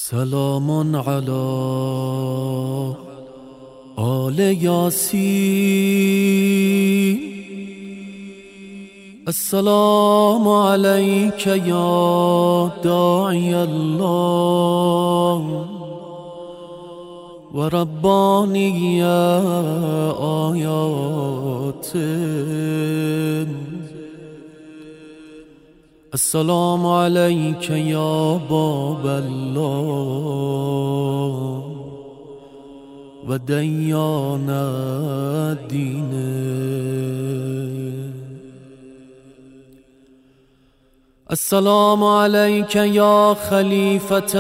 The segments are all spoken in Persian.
سلام علی آل یاسین. السلام علیک یا داعی الله و ربانی آیات. السلام علیک یا باب الله و دیان الدین. السلام علیک یا خلیفة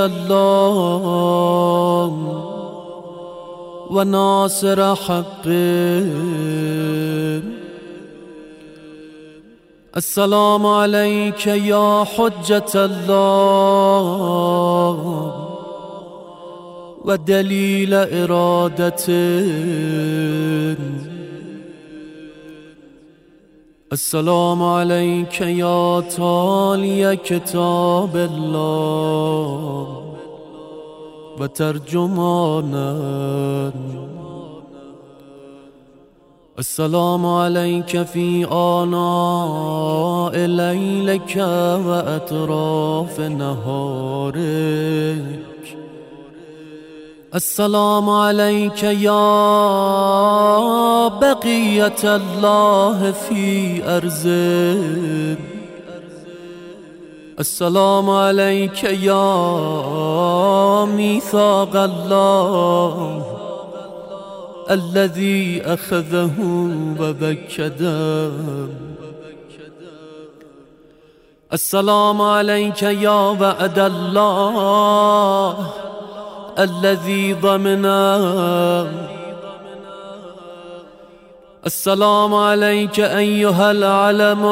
الله و ناصر حق. السلام علیک یا حجة الله و دلیل ارادته. السلام علیک یا تالی کتاب الله و ترجمانه. السلام علیک فی آناء لیلک و اطراف نهارک. السلام علیک یا بقیة الله فی ارضه. السلام علیک یا میثاق الله الذي أخذه وبكده. السلام عليك يا وعد الله الذي ضمنه. السلام عليك أيها العلم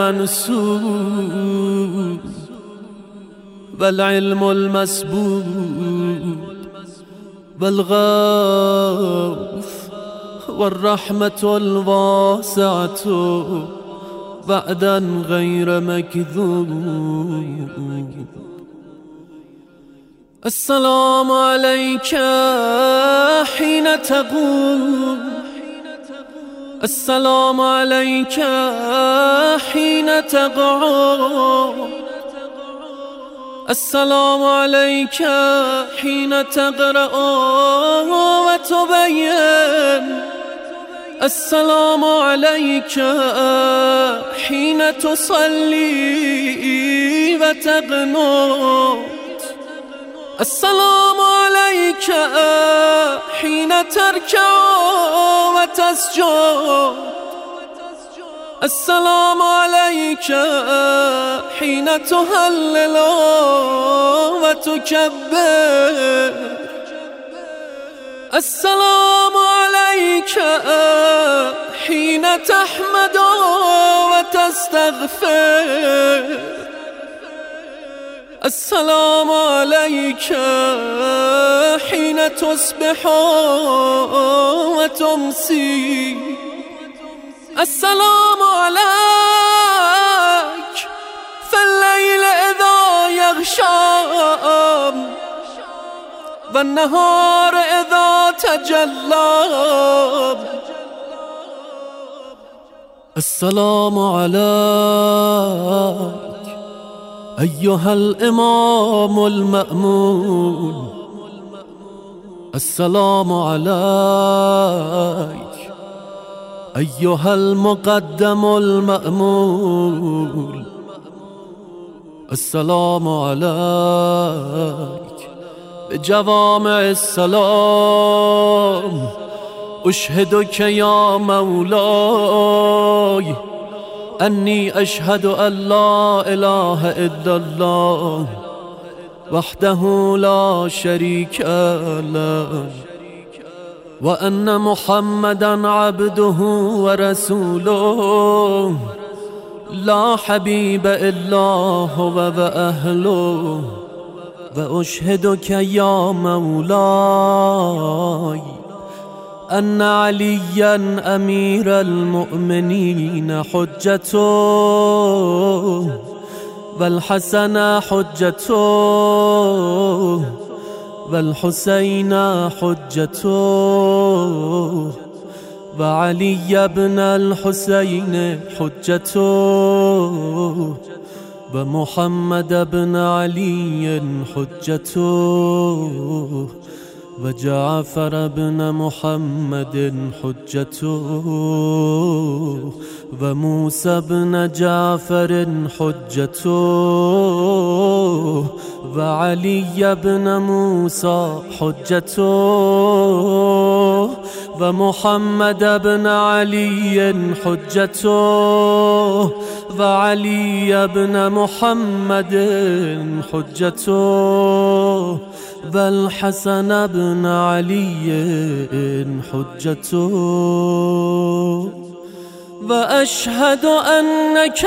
المنسوب والعلم المسبوب والغوث والرحمة الواسعة وعدا غير مكذوب. السلام عليك حين تقوم. السلام عليك حين تقعد. السلام عليك حين تقرأ وتبين. السلام عليك حين تصلي وتقنت. السلام عليك حين تركع وتسجد. السلام عليك حين تهلل وتكبر. السلام عليك حين تحمد وتستغفر. السلام عليك حين تصبح وتمسي. السلام عليك في الليل إذا يغشى والنهار إذا تجلى. السلام عليك أيها الإمام المأمون. السلام عليك أيها المقدم المأمول. السلام عليك بجوامع السلام أشهدك يا مولاي أني أشهد أن لا إله إلا الله وحده لا شريك له وأن محمدا عبده ورسوله لا حبيب إلا هو وأهله. وأشهدك يا مولاي أن عليا أمير المؤمنين حجته والحسن حجته والحسين حجته وعلي بن الحسين حجته ومحمد بن علي حجته وجعفر بن محمد حجته وموسى بن جعفر حجته وعلي بن موسى حجته ومحمد بن علي حجته وعلي بن محمد حجته والحسن بن علي حجته وأشهد أنك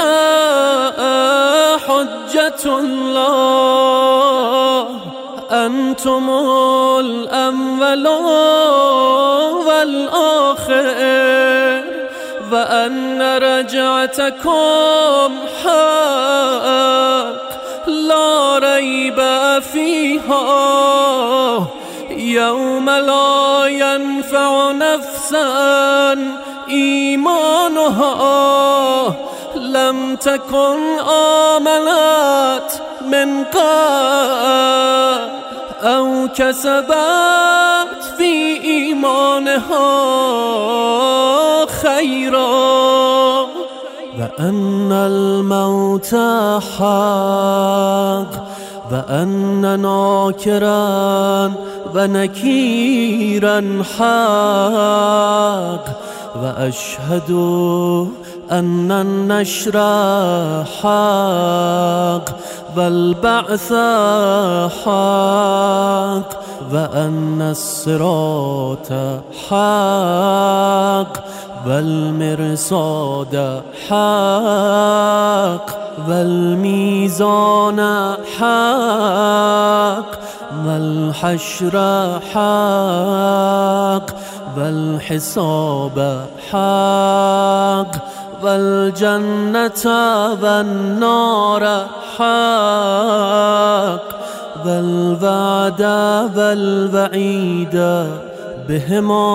حجة الله أنتم الأول والآخر وأن رجعتكم حق لا ريب فيها يوم لا ينفع نفسا إيمانها لم تكن آمنت من قبل أو كسبت في إيمانها خيرا وأن الموت حق وأن ناكرا ونكيرا حق وأشهد أن النشر حق والبعث حق وأن الصراط حق والمرصاد حق والميزان حق والحشر حق والحساب حق والجنة والنار حق والوعد والوعيد بهما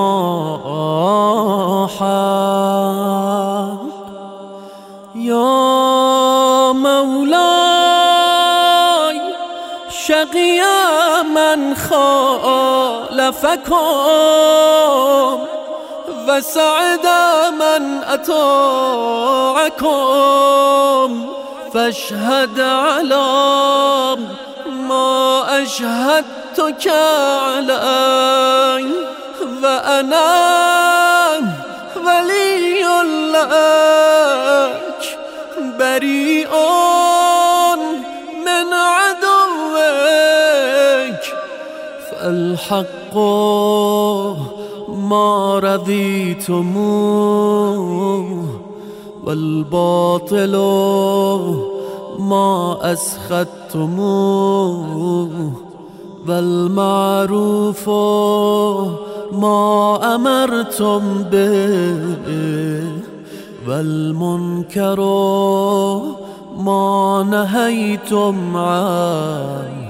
حق يا مولاي شقي من خالفكم وسعد من أطاعكم فاشهد على ما أشهدتك عليه وأنا ولي لك بريء من عدوك فالحق ما رضيتموه والباطل ما أسخطتموه والمعروف ما أمرتم به والمنكر ما نهيتم عنه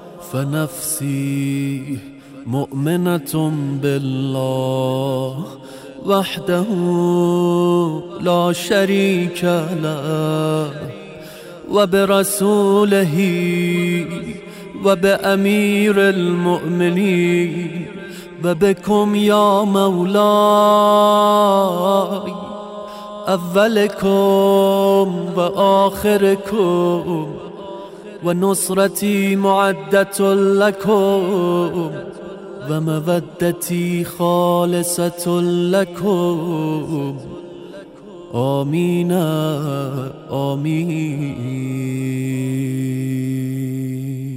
فنفسي مؤمنة بالله وحده لا شريك له وبرسوله وبأمير المؤمنين وبكم يا مولاي أولكم وآخركم ونصرتي معدة لكم ومودتي خالصة لكم آمين آمين.